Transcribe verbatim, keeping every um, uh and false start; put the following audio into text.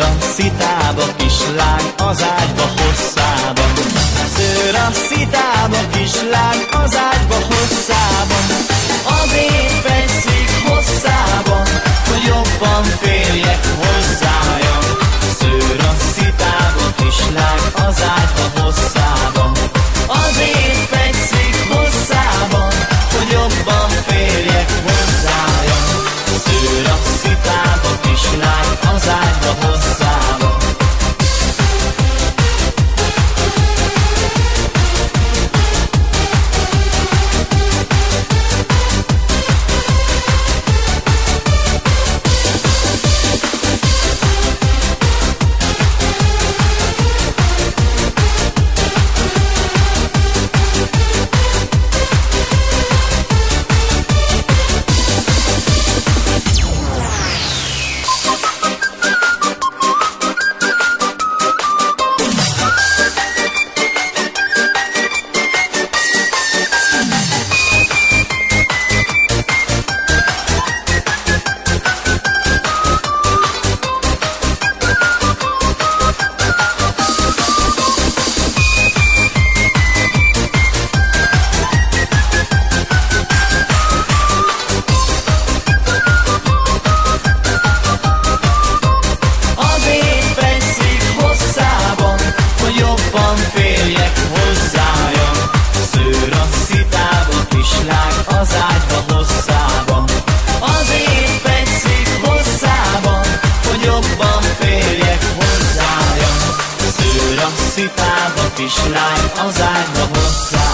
Szőrasszitába kislány az ágyba hosszában. Szőrasszitába kislány az ágyba hosszában. Azért fekszik hosszában, hogy jobban férjek hozzája. Szőrasszitába kislány az ágyba hosszában. Azért fekszik hosszában, hogy jobban férjek hozzája. Szőrasszitába kislány az ágyba hosszában. Szőrasszitába kislány az ágyba hosszában.